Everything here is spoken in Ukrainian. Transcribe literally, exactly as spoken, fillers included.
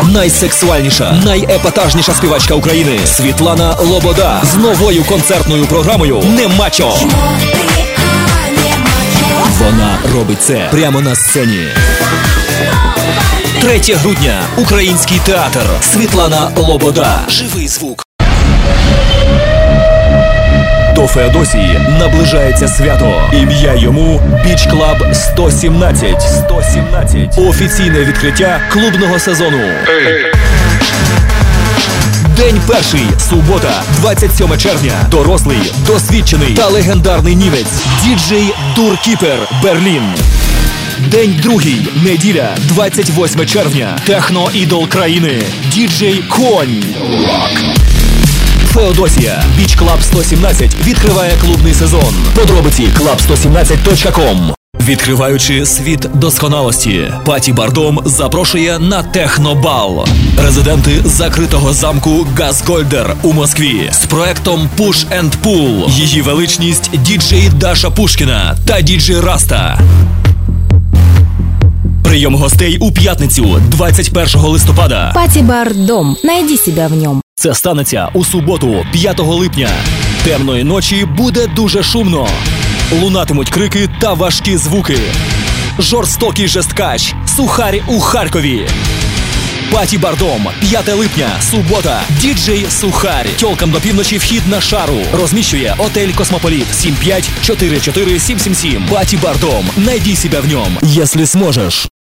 найсексуальніша, найепатажніша співачка України Світлана Лобода з новою концертною програмою «Не мачо». Вона робить це прямо на сцені. третього грудня. Український театр. Світлана Лобода. Живий звук. До Феодосії наближається свято. Ім'я йому Біч Клаб сто сімнадцять. сто сімнадцять. Офіційне відкриття клубного сезону. День перший. Субота, двадцять сьоме червня. Дорослий, досвідчений та легендарний німець. Діджей Дуркіпер, Берлін. День другий. Неділя, двадцять восьме червня. Техно-ідол країни. Діджей Конь. Феодосія. Біч Клаб сто сімнадцять відкриває клубний сезон. Подробиці клаб сто сімнадцять точка ком. Відкриваючи світ досконалості, Паті Бардом запрошує на технобал. Резиденти закритого замку Газгольдер у Москві з проектом Push and Pull. Її величність діджей Даша Пушкіна та діджей Раста. Прийом гостей у п'ятницю, двадцять першого листопада. Паті Бардом. Найди себе в ньому. Це станеться у суботу, п'ятого липня. Темної ночі буде дуже шумно. Лунатимуть крики та важкі звуки. Жорстокий жесткач. Сухарь у Харкові. Паті Бардом. п'яте липня. Субота. Діджей Сухарь. Тьолкам до півночі вхід на шару. Розміщує отель Космополіт. сім п'ять чотири чотири сім сім сім. Паті Бардом. Найди себе в ньому, якщо зможеш.